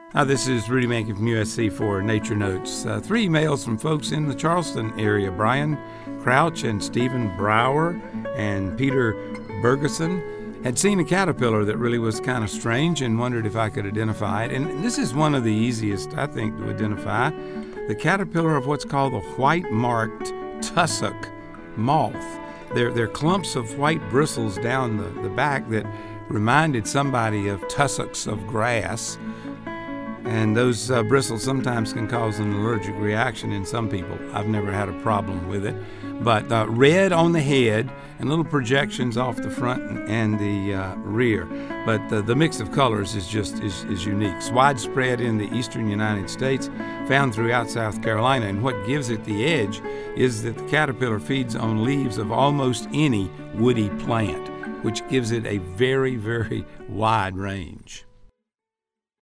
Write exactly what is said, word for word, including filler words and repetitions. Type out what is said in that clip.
Hi, this is Rudy Mankey from U S C for Nature Notes. Uh, three emails from folks in the Charleston area: Brian Crouch and Stephen Brower and Peter Bergeson had seen a caterpillar that really was kind of strange and wondered if I could identify it. And this is one of the easiest, I think, to identify: the caterpillar of what's called the white-marked tussock moth. They're, they're clumps of white bristles down the, the back that reminded somebody of tussocks of grass. And those uh, bristles sometimes can cause an allergic reaction in some people. I've never had a problem with it. But uh, red on the head and little projections off the front and the uh, rear. But uh, the mix of colors is just is, is unique. It's widespread in the eastern United States, found throughout South Carolina. And what gives it the edge is that the caterpillar feeds on leaves of almost any woody plant, which gives it a very, very wide range.